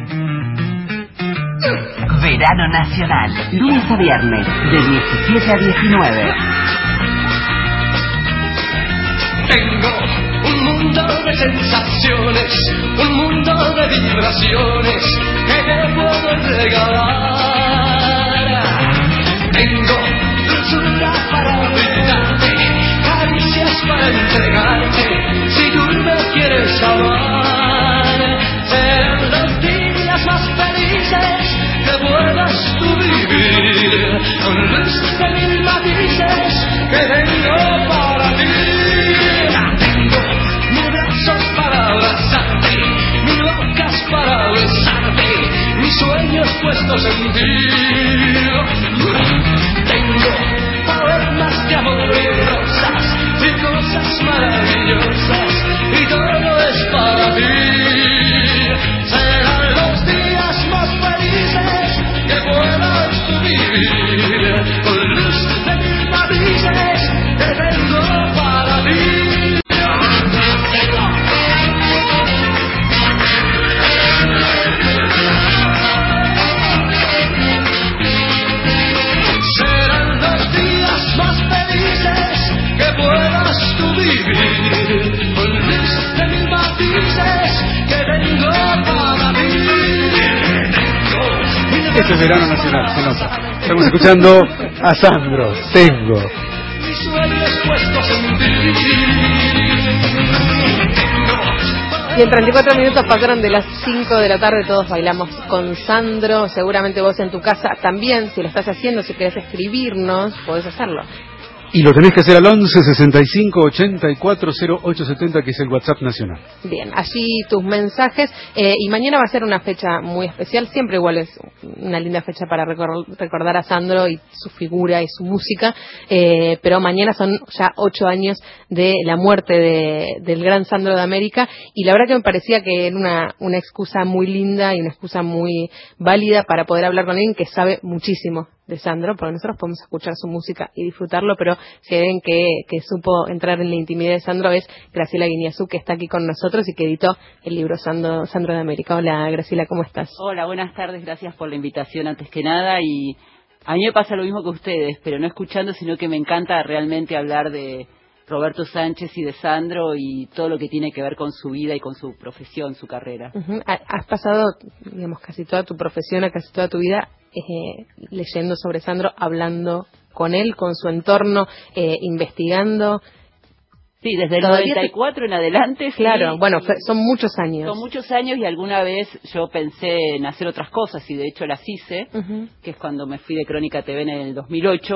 Verano Nacional, lunes a viernes, de 17 a 19. Tengo un mundo de sensaciones, un mundo de vibraciones que te puedo regalar. Tengo dulzura para brindarte, caricias para entregarte, si tú me quieres amar. Serán los días más felices que puedas tú vivir, con luz de mil matices que tengo para ti. Tengo mis brazos para abrazarte, mis bocas para besarte, mis sueños puestos en ti. Tengo poemas de amor y rosas y cosas maravillosas y todo es para ti. Serán los días más felices que puedas tú vivir, con luz de mil matices que tengo para ti. Serán los días más felices que puedas tú vivir, con luz de mil matices que tengo para ti. Este es Verano Nacional, se nota. Estamos escuchando a Sandro, Tengo. Mis sueños puestos en ti. Y en 34 minutos pasaron de las 5 de la tarde, todos bailamos con Sandro. Seguramente vos en tu casa también, si lo estás haciendo, si querés escribirnos, podés hacerlo. Y lo tenés que hacer al 11 65 84 0870, que es el WhatsApp nacional. Bien, allí tus mensajes. Y mañana va a ser una fecha muy especial. Siempre igual es una linda fecha para recordar a Sandro y su figura y su música. Pero mañana son ya 8 años de la muerte del gran Sandro de América. Y la verdad que me parecía que era una excusa muy linda y una excusa muy válida para poder hablar con alguien que sabe muchísimo de Sandro, porque nosotros podemos escuchar su música y disfrutarlo, pero si hay alguien que supo entrar en la intimidad de Sandro es Graciela Guiñazú, que está aquí con nosotros y que editó el libro Sandro de América. Hola, Graciela, ¿cómo estás? Hola, buenas tardes, gracias por la invitación antes que nada. Y a mí me pasa lo mismo que ustedes, pero no escuchando, sino que me encanta realmente hablar de Roberto Sánchez y de Sandro y todo lo que tiene que ver con su vida y con su profesión, su carrera. Has pasado, digamos, casi toda tu profesión, casi toda tu vida leyendo sobre Sandro, hablando con él, con su entorno, investigando. Sí, desde el 94 en adelante. Claro, sí, bueno, son muchos años. Son muchos años y alguna vez yo pensé en hacer otras cosas y de hecho las hice, que es cuando me fui de Crónica TV en el 2008.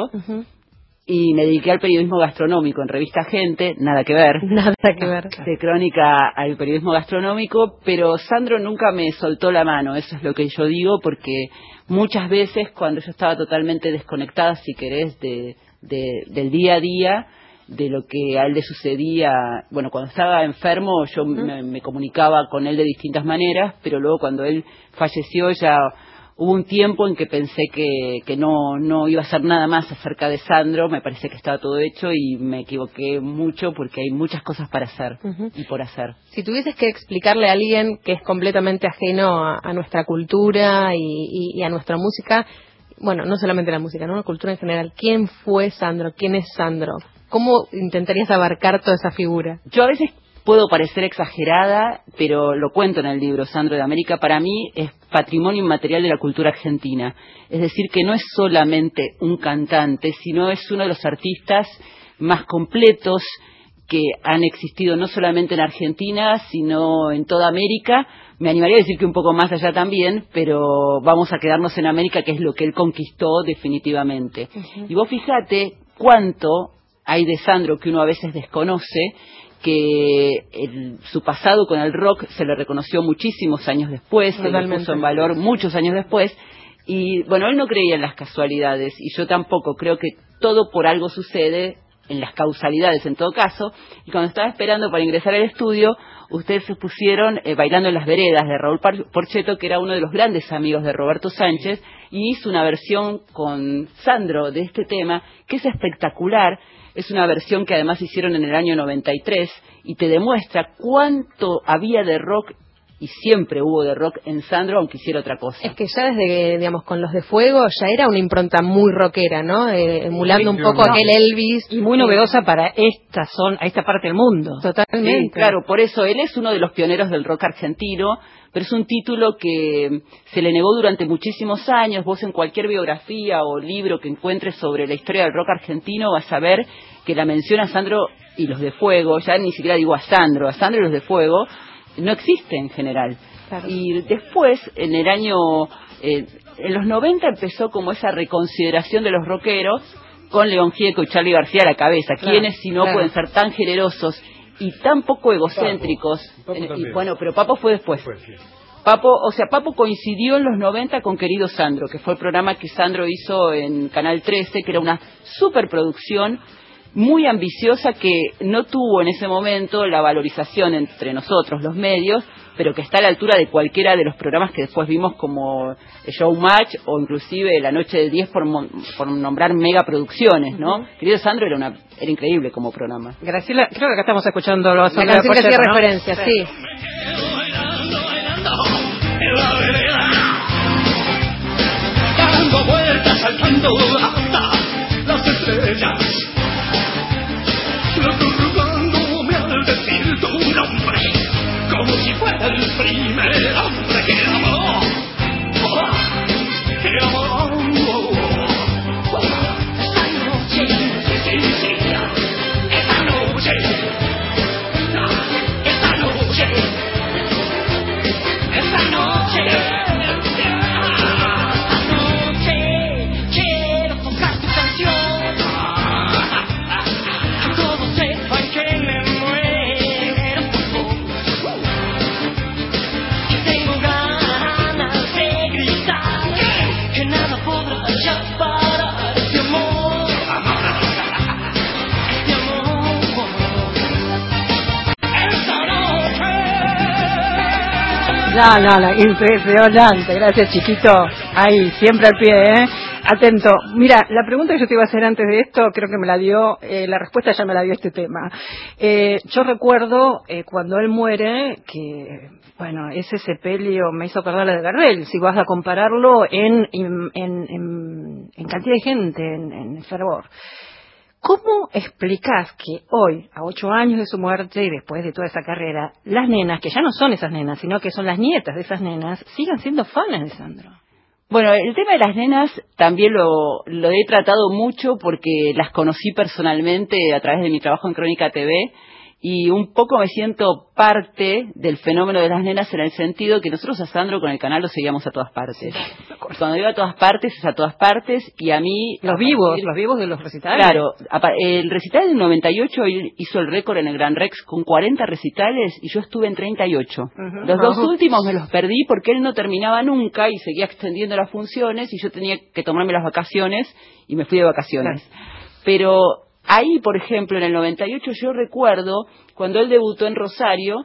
Y me dediqué al periodismo gastronómico en Revista Gente, nada que ver. Nada que ver. De Crónica al periodismo gastronómico, pero Sandro nunca me soltó la mano, eso es lo que yo digo, porque muchas veces cuando yo estaba totalmente desconectada, si querés, del día a día, de lo que a él le sucedía, bueno, cuando estaba enfermo yo me comunicaba con él de distintas maneras, pero luego cuando él falleció ya hubo un tiempo en que pensé que no iba a hacer nada más acerca de Sandro, me parece que estaba todo hecho y me equivoqué mucho porque hay muchas cosas para hacer y por hacer. Si tuvieses que explicarle a alguien que es completamente ajeno a nuestra cultura y a nuestra música, bueno, no solamente la música, ¿no? La cultura en general, ¿quién fue Sandro? ¿Quién es Sandro? ¿Cómo intentarías abarcar toda esa figura? Yo a veces puedo parecer exagerada, pero lo cuento en el libro Sandro de América. Para mí es patrimonio inmaterial de la cultura argentina. Es decir, que no es solamente un cantante, sino es uno de los artistas más completos que han existido no solamente en Argentina, sino en toda América. Me animaría a decir que un poco más allá también, pero vamos a quedarnos en América, que es lo que él conquistó definitivamente. Y vos fíjate cuánto hay de Sandro que uno a veces desconoce, que su pasado con el rock se le reconoció muchísimos años después, se le puso en valor muchos años después, y bueno, él no creía en las casualidades, y yo tampoco, creo que todo por algo sucede, en las causalidades en todo caso, y cuando estaba esperando para ingresar al estudio, ustedes se pusieron Bailando en las Veredas de Raúl Porchetto, que era uno de los grandes amigos de Roberto Sánchez, y hizo una versión con Sandro de este tema, que es espectacular. Es una versión que además hicieron en el año 93 y te demuestra cuánto había de rock y siempre hubo de rock en Sandro, aunque hiciera otra cosa. Es que ya desde, digamos, con Los de Fuego ya era una impronta muy rockera, ¿no? Emulando un poco aquel Elvis. Y muy novedosa para esta parte del mundo. Totalmente. Sí, claro, por eso él es uno de los pioneros del rock argentino, pero es un título que se le negó durante muchísimos años. Vos en cualquier biografía o libro que encuentres sobre la historia del rock argentino vas a ver que la mención a Sandro y Los de Fuego, ya ni siquiera digo a Sandro y Los de Fuego, no existe en general. Claro. Y después, en el año, en los 90 empezó como esa reconsideración de los rockeros con León Gieco y Charly García a la cabeza. Claro, ¿Quiénes si no claro. pueden ser tan generosos y tan poco egocéntricos? Papo Y también. bueno, pero Papo fue después. Papo coincidió en los 90 con Querido Sandro, que fue el programa que Sandro hizo en Canal 13, que era una superproducción muy ambiciosa que no tuvo en ese momento la valorización entre nosotros, los medios, pero que está a la altura de cualquiera de los programas que después vimos como Showmatch o inclusive La Noche de 10 por nombrar megaproducciones, ¿no? Querido Sandro era increíble como programa. Graciela, creo que acá estamos escuchando la La canción que hacía referencia, sí. En la vereda, dando vueltas, saltando hasta las estrellas, returnándome al decir tu nombre, como si fuera el primer hombre que amó, que amó. Esta noche, sí, esta noche, esta noche. Esta noche quiero tocar tu canción, que todos sepan que me muero por vos, y tengo ganas de gritar que nada podrá ya parar este amor, este amor. Esta noche. No, impresionante. Gracias, chiquito. Ahí, siempre al pie, ¿eh? Atento. Mira, la pregunta que yo te iba a hacer antes de esto, creo que me la dio, la respuesta ya me la dio este tema. Yo recuerdo cuando él muere, que, bueno, ese sepelio me hizo acordar la de Gardel, si vas a compararlo en cantidad de gente, en fervor. ¿Cómo explicás que hoy, a 8 años de su muerte y después de toda esa carrera, las nenas, que ya no son esas nenas, sino que son las nietas de esas nenas, sigan siendo fanas de Sandro? Bueno, el tema de las nenas también lo he tratado mucho porque las conocí personalmente a través de mi trabajo en Crónica TV y un poco me siento parte del fenómeno de las nenas en el sentido que nosotros a Sandro con el canal lo seguíamos a todas partes. Cuando iba a todas partes, es a todas partes y a mí... Los vivos de los recitales. Claro, el recital del 98 hizo el récord en el Gran Rex con 40 recitales y yo estuve en 38. Los dos últimos me los perdí porque él no terminaba nunca y seguía extendiendo las funciones y yo tenía que tomarme las vacaciones y me fui de vacaciones. Pero ahí, por ejemplo, en el 98 yo recuerdo cuando él debutó en Rosario,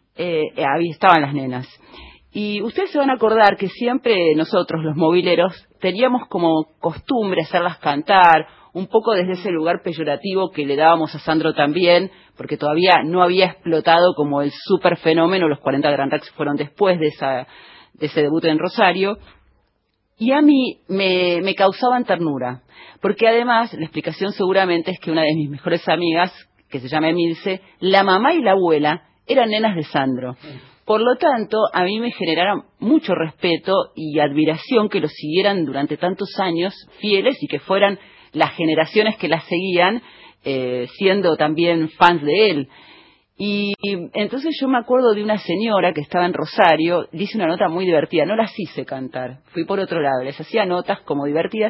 ahí estaban las nenas. Y ustedes se van a acordar que siempre nosotros, los mobileros, teníamos como costumbre hacerlas cantar, un poco desde ese lugar peyorativo que le dábamos a Sandro también, porque todavía no había explotado como el super fenómeno, los 40 Grand Rex fueron después de ese debut en Rosario, y a mí me causaban ternura, porque además, la explicación seguramente es que una de mis mejores amigas, que se llama Emilce, la mamá y la abuela eran nenas de Sandro. Por lo tanto, a mí me generaron mucho respeto y admiración que los siguieran durante tantos años fieles y que fueran las generaciones que las seguían siendo también fans de él. Y entonces yo me acuerdo de una señora que estaba en Rosario, le hice una nota muy divertida, no las hice cantar, fui por otro lado, les hacía notas como divertidas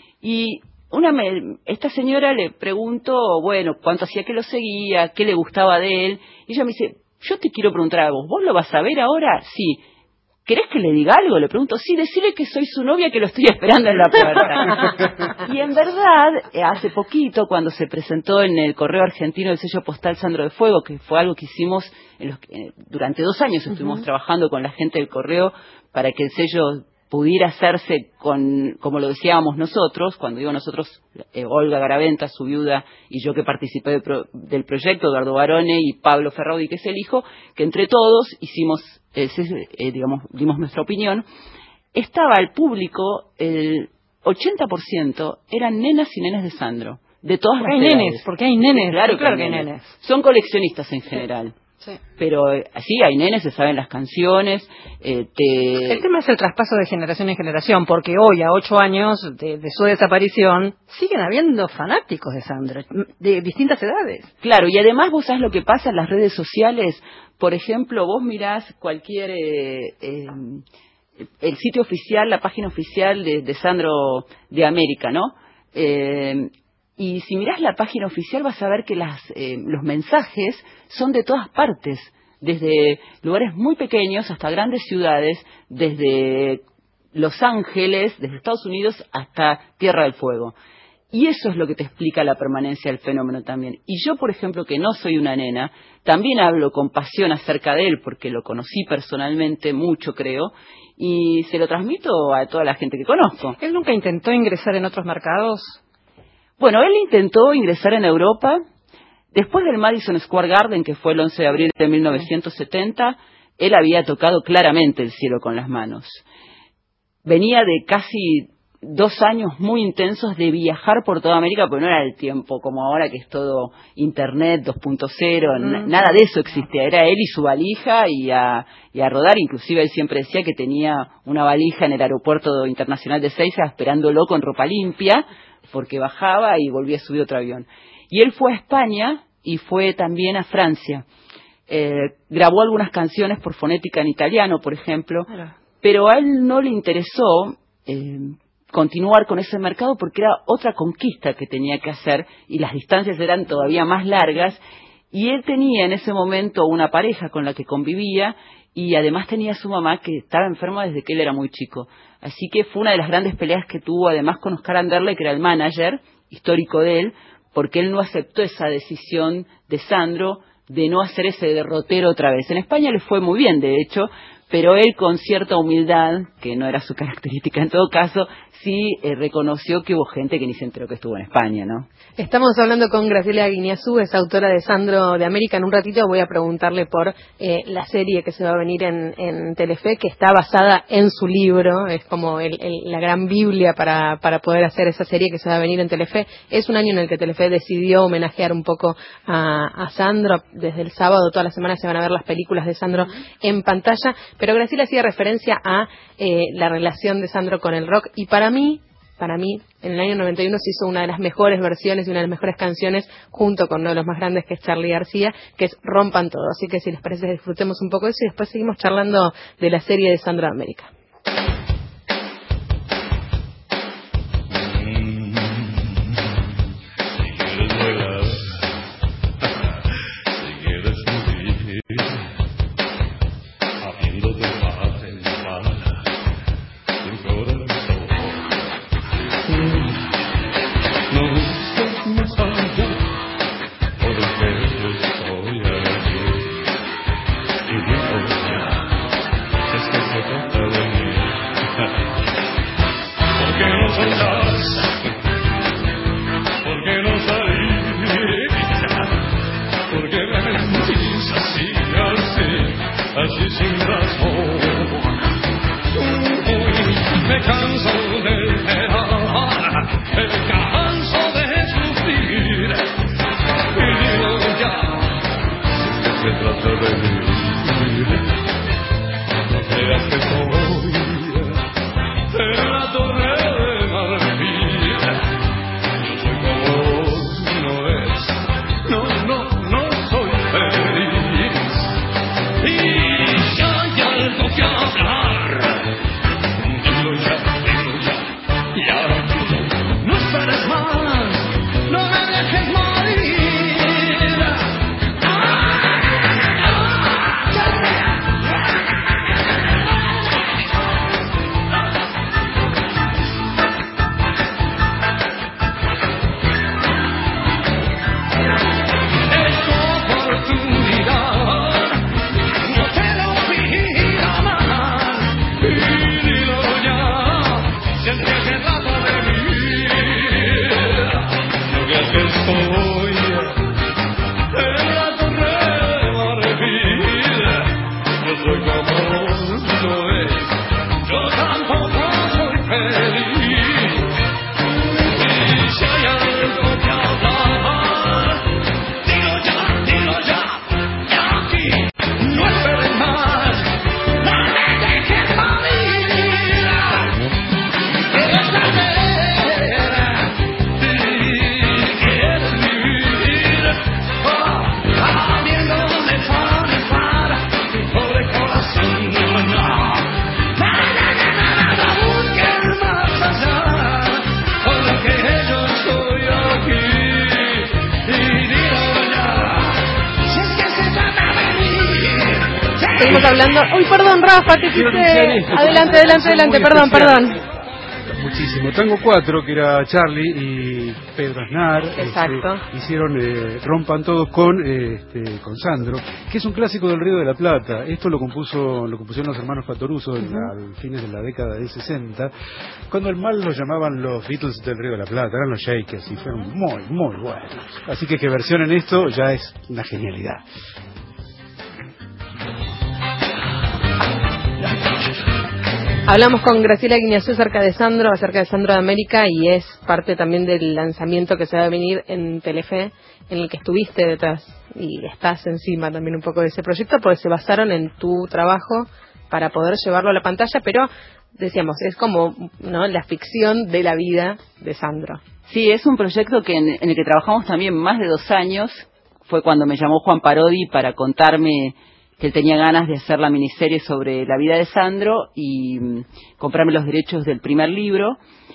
y esta señora le preguntó, bueno, cuánto hacía que lo seguía, qué le gustaba de él, y ella me dice, yo te quiero preguntar algo, ¿vos lo vas a ver ahora? Sí. ¿Querés que le diga algo? Le pregunto, sí, decirle que soy su novia, que lo estoy esperando en la puerta. Y en verdad, hace poquito, cuando se presentó en el Correo Argentino el sello postal Sandro de Fuego, que fue algo que hicimos durante 2 años, estuvimos trabajando con la gente del Correo para que el sello pudiera hacerse como lo decíamos nosotros, cuando digo nosotros, Olga Garaventa, su viuda, y yo que participé del proyecto, Eduardo Barone y Pablo Ferraudi, que es el hijo, que entre todos hicimos dimos nuestra opinión, estaba el público, el 80% eran nenas y nenes de Sandro, de todas las edades. Porque hay nenes, claro que hay nenes. nenes. Son coleccionistas en general. Sí. Pero sí, hay nenes, se saben las canciones. El tema es el traspaso de generación en generación, porque hoy, a 8 años de su desaparición, siguen habiendo fanáticos de Sandro, de distintas edades. Claro, y además vos sabés lo que pasa en las redes sociales. Por ejemplo, vos mirás cualquier... el sitio oficial, la página oficial de Sandro de América, ¿no? Y si mirás la página oficial vas a ver que los mensajes son de todas partes, desde lugares muy pequeños hasta grandes ciudades, desde Los Ángeles, desde Estados Unidos hasta Tierra del Fuego. Y eso es lo que te explica la permanencia del fenómeno también. Y yo, por ejemplo, que no soy una nena, también hablo con pasión acerca de él, porque lo conocí personalmente mucho, creo, y se lo transmito a toda la gente que conozco. ¿Él nunca intentó ingresar en otros mercados? Bueno, él intentó ingresar en Europa. Después del Madison Square Garden, que fue el 11 de abril de 1970, él había tocado claramente el cielo con las manos. Venía de casi 2 años muy intensos de viajar por toda América, porque no era el tiempo como ahora que es todo Internet 2.0, nada de eso existía. Era él y su valija y a rodar. Inclusive él siempre decía que tenía una valija en el aeropuerto internacional de Ezeiza esperándolo con ropa limpia, porque bajaba y volvía a subir otro avión. Y él fue a España y fue también a Francia. Grabó algunas canciones por fonética en italiano, por ejemplo, pero a él no le interesó continuar con ese mercado porque era otra conquista que tenía que hacer y las distancias eran todavía más largas, y él tenía en ese momento una pareja con la que convivía y además tenía a su mamá que estaba enferma desde que él era muy chico. Así que fue una de las grandes peleas que tuvo además con Oscar Anderle, que era el manager histórico de él, porque él no aceptó esa decisión de Sandro de no hacer ese derrotero otra vez. En España le fue muy bien, de hecho, pero él con cierta humildad, que no era su característica en todo caso, sí reconoció que hubo gente que ni se enteró que estuvo en España, ¿no? Estamos hablando con Graciela Guiñazú, es autora de Sandro de América. En un ratito voy a preguntarle por la serie que se va a venir en Telefe, que está basada en su libro, es como la gran biblia para poder hacer esa serie que se va a venir en Telefe. Es un año en el que Telefe decidió homenajear un poco a Sandro. Desde el sábado, toda la semana se van a ver las películas de Sandro en pantalla, pero Graciela hacía referencia a la relación de Sandro con el rock, y para mí, en el año 91 se hizo una de las mejores versiones y una de las mejores canciones, junto con uno de los más grandes, que es Charly García, que es Rompan Todo. Así que si les parece, disfrutemos un poco de eso y después seguimos charlando de la serie de Sandro de América. En la torre de Margarita hablando. Uy, perdón, Rafa, te quise. Adelante, perdón. Muchísimo. Tango 4, que era Charlie y Pedro Aznar. Exacto. Hicieron Rompan Todos con Sandro, que es un clásico del Río de la Plata. Esto lo compusieron los hermanos Fatoruso a fines de la década de 60, cuando al mal los llamaban los Beatles del Río de la Plata, eran los Shakers, y fueron muy, muy buenos. Así que versionen esto ya es una genialidad. Hablamos con Graciela Guiñazú acerca de Sandro de América, y es parte también del lanzamiento que se va a venir en Telefe, en el que estuviste detrás y estás encima también un poco de ese proyecto, porque se basaron en tu trabajo para poder llevarlo a la pantalla, pero decíamos, es como, ¿no?, la ficción de la vida de Sandro. Sí, es un proyecto en el que trabajamos también más de 2 años. Fue cuando me llamó Juan Parodi para contarme que él tenía ganas de hacer la miniserie sobre la vida de Sandro y comprarme los derechos del primer libro.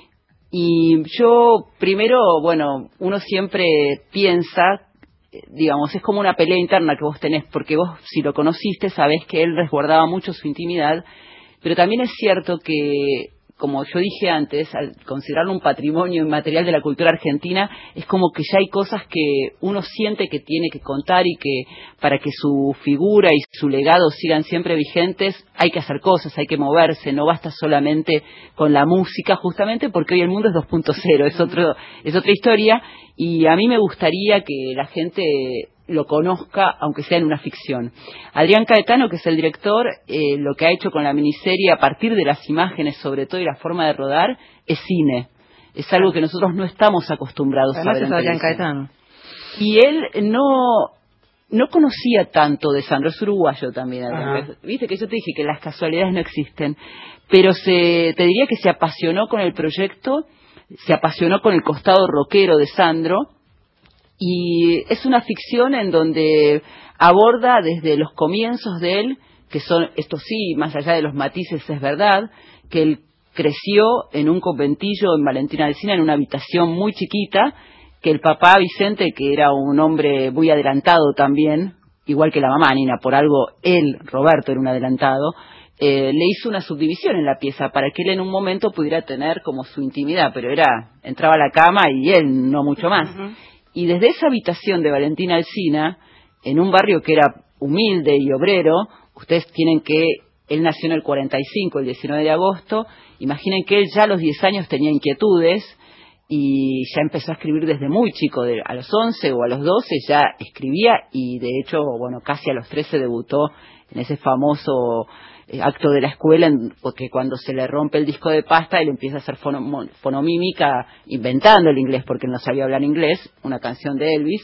Y yo, primero, bueno, uno siempre piensa, digamos, es como una pelea interna que vos tenés, porque vos, si lo conociste, sabés que él resguardaba mucho su intimidad, pero también es cierto que, como yo dije antes, al considerarlo un patrimonio inmaterial de la cultura argentina, es como que ya hay cosas que uno siente que tiene que contar, y que para que su figura y su legado sigan siempre vigentes hay que hacer cosas, hay que moverse, no basta solamente con la música, justamente porque hoy el mundo es 2.0, es otra historia, y a mí me gustaría que la gente lo conozca, aunque sea en una ficción. Adrián Caetano, que es el director, lo que ha hecho con la miniserie a partir de las imágenes, sobre todo, y la forma de rodar, es cine. Es algo que nosotros no estamos acostumbrados a ver en Adrián televisión. Caetano. Y él no conocía tanto de Sandro, es uruguayo también. Viste que yo te dije que las casualidades no existen, pero te diría que se apasionó con el proyecto, se apasionó con el costado rockero de Sandro. Y es una ficción en donde aborda desde los comienzos de él, que son, esto sí, más allá de los matices, es verdad, que él creció en un conventillo en Valentina Alsina, en una habitación muy chiquita, que el papá Vicente, que era un hombre muy adelantado también, igual que la mamá Nina, por algo él, Roberto, era un adelantado, le hizo una subdivisión en la pieza para que él en un momento pudiera tener como su intimidad, pero entraba a la cama y él no mucho más. Y desde esa habitación de Valentina Alsina, en un barrio que era humilde y obrero, ustedes tienen que, él nació en el 45, el 19 de agosto, imaginen que él ya a los 10 años tenía inquietudes y ya empezó a escribir desde muy chico, a los 11 o a los 12 ya escribía, y de hecho, bueno, casi a los 13 debutó en ese famoso acto de la escuela, porque cuando se le rompe el disco de pasta, él empieza a hacer fonomímica, inventando el inglés, porque él no sabía hablar inglés, una canción de Elvis,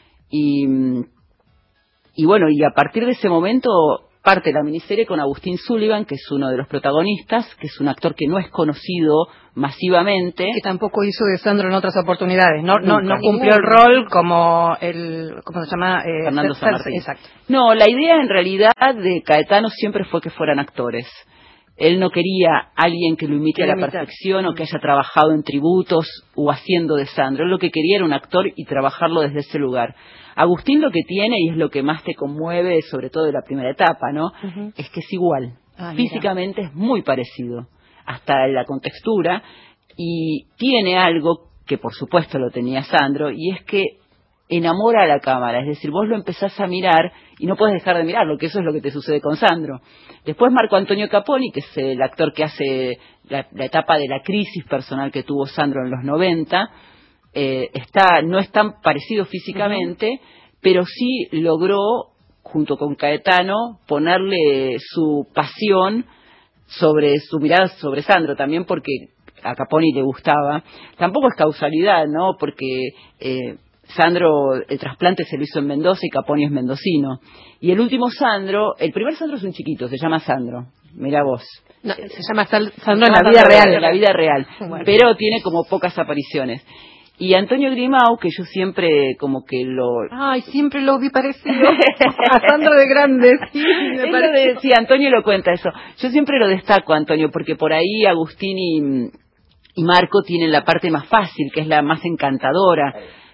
y bueno, y a partir de ese momento parte la miniserie con Agustín Sullivan, que es uno de los protagonistas, que es un actor que no es conocido masivamente. Que tampoco hizo de Sandro en otras oportunidades, no cumplió Ninguna. el rol como ¿cómo se llama? Fernando San Martín. Exacto. No, la idea en realidad de Caetano siempre fue que fueran actores. Él no quería alguien que lo imite a la perfección o que haya trabajado en tributos o haciendo de Sandro. Él lo que quería era un actor y trabajarlo desde ese lugar. Agustín lo que tiene, y es lo que más te conmueve, sobre todo de la primera etapa, ¿no? Es que es igual. Físicamente es muy parecido, hasta la contextura, y tiene algo que por supuesto lo tenía Sandro, y es que enamora a la cámara, es decir, vos lo empezás a mirar y no puedes dejar de mirarlo, que eso es lo que te sucede con Sandro. Después Marco Antonio Caponi, que es el actor que hace la etapa de la crisis personal que tuvo Sandro en los 90, no es tan parecido físicamente, pero sí logró, junto con Caetano, ponerle su pasión sobre su mirada sobre Sandro, también porque a Caponi le gustaba. Tampoco es causalidad, ¿no? Porque Sandro, el trasplante se lo hizo en Mendoza y Caponi es mendocino. Y el último Sandro, el primer Sandro es un chiquito, se llama Sandro. Mira vos. No, se llama Sandro en la vida real. En la vida real. Bueno. Pero tiene como pocas apariciones. Y Antonio Grimau, que yo siempre como que Ay, siempre lo vi parecido a Sandro de grande, sí, me parece. Sí, Antonio lo cuenta eso. Yo siempre lo destaco, Antonio, porque por ahí Agustín y Marco tienen la parte más fácil, que es la más encantadora.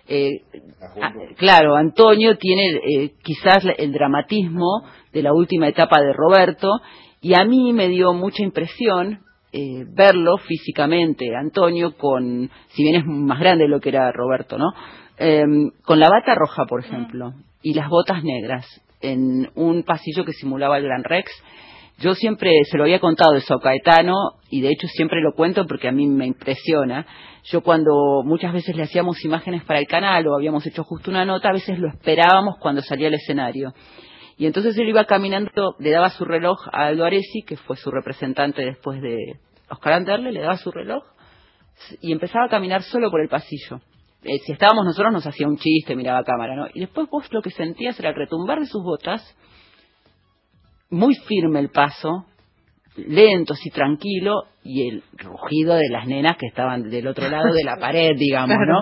Claro, Antonio tiene quizás el dramatismo de la última etapa de Roberto, y a mí me dio mucha impresión verlo físicamente, Antonio, si bien es más grande de lo que era Roberto, ¿no? Con la bata roja, por ejemplo, y las botas negras, en un pasillo que simulaba el Gran Rex. Yo siempre se lo había contado eso a Caetano, y de hecho siempre lo cuento porque a mí me impresiona. Yo cuando muchas veces le hacíamos imágenes para el canal o habíamos hecho justo una nota, a veces lo esperábamos cuando salía al escenario. Y entonces él iba caminando, le daba su reloj a Aldo Aresi, que fue su representante después de Oscar Anderle, le daba su reloj y empezaba a caminar solo por el pasillo. Si estábamos nosotros nos hacía un chiste, miraba a cámara, ¿no? Y después vos lo que sentías era el retumbar de sus botas, muy firme el paso, lento, así tranquilo, y el rugido de las nenas que estaban del otro lado de la pared, digamos, ¿no?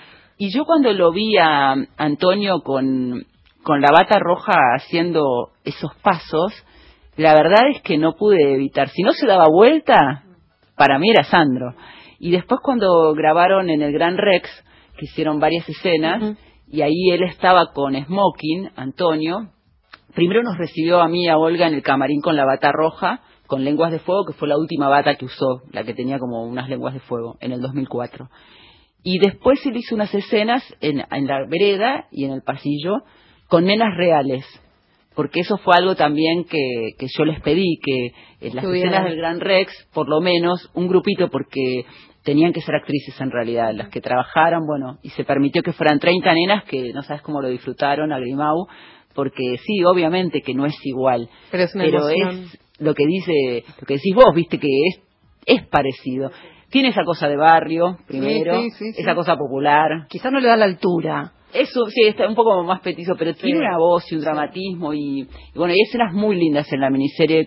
Y yo cuando lo vi a Antonio con la bata roja haciendo esos pasos, la verdad es que no pude evitar. Si no se daba vuelta, para mí era Sandro. Y después cuando grabaron en el Gran Rex, que hicieron varias escenas, y ahí él estaba con smoking, Antonio, primero nos recibió a mí y a Olga en el camarín con la bata roja, con lenguas de fuego, que fue la última bata que usó, la que tenía como unas lenguas de fuego, en el 2004. Y después él hizo unas escenas en la vereda y en el pasillo, con nenas reales, porque eso fue algo también que yo les pedí, que en las escenas del Gran Rex, por lo menos, un grupito, porque tenían que ser actrices en realidad, las que trabajaran, bueno, y se permitió que fueran 30 nenas, que no sabes cómo lo disfrutaron a Grimau, porque sí, obviamente que no es igual, pero es lo que decís vos, viste, que es parecido. Tiene esa cosa de barrio, primero, sí. Esa cosa popular. Quizás no le da la altura. Eso, sí, está un poco más petizo, pero tiene una voz y un dramatismo, y bueno, hay escenas muy lindas en la miniserie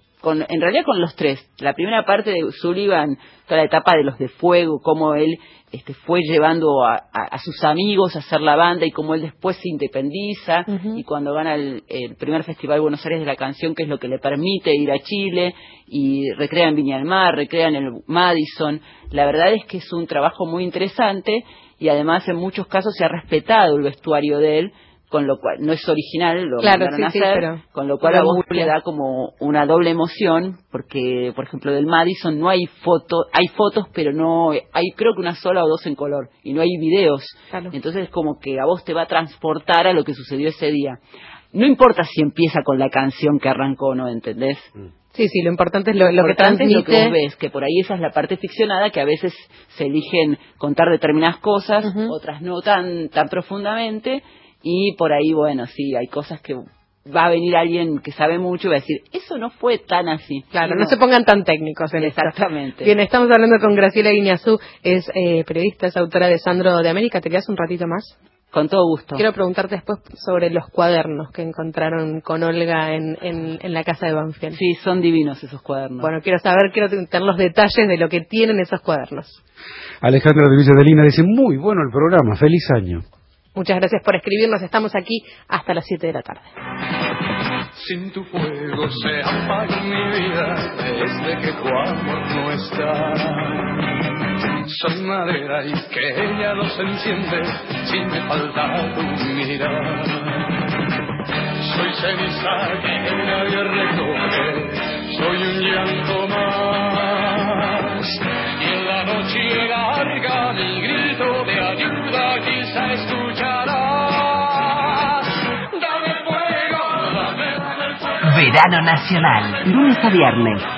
en realidad con los tres. La primera parte de Sullivan, toda la etapa de los de fuego, cómo él fue llevando a sus amigos a hacer la banda y cómo él después se independiza, y cuando gana el primer Festival Buenos Aires de la Canción, que es lo que le permite ir a Chile, y recrea en Viña del Mar, recrea en el Madison. La verdad es que es un trabajo muy interesante, y además en muchos casos se ha respetado el vestuario de él, con lo cual no es original, lo mandaron a hacer, con lo cual a vos le da como una doble emoción, porque por ejemplo del Madison no hay hay fotos, pero no hay, creo que una sola o dos en color, y no hay videos, entonces es como que a vos te va a transportar a lo que sucedió ese día. No importa si empieza con la canción que arrancó, ¿no? ¿Entendés? Sí, lo importante es lo que transmite. Es lo que vos ves, que por ahí esa es la parte ficcionada, que a veces se eligen contar determinadas cosas, otras no tan profundamente. Y por ahí, bueno, sí, hay cosas que va a venir alguien que sabe mucho y va a decir, eso no fue tan así. Claro, no se pongan tan técnicos en exactamente. Esto. Bien, estamos hablando con Graciela Guiñazú, es periodista, es autora de Sandro de América. ¿Te quedas un ratito más? Con todo gusto. Quiero preguntarte después sobre los cuadernos que encontraron con Olga en la casa de Banfield. Sí, son divinos esos cuadernos. Bueno, quiero tener los detalles de lo que tienen esos cuadernos. Alejandra de Villa de Lina dice, muy bueno el programa, feliz año. Muchas gracias por escribirnos. Estamos aquí hasta las 7 de la tarde. Sin tu fuego se apaga mi vida desde que tu amor no está. Soy madera y que ella no se enciende si me falta tu mirar. Soy ceniza que nadie recoge, soy un llanto más. Y en la noche larga mi grito de ayuda quizá escucharás. Verano Nacional, lunes a viernes.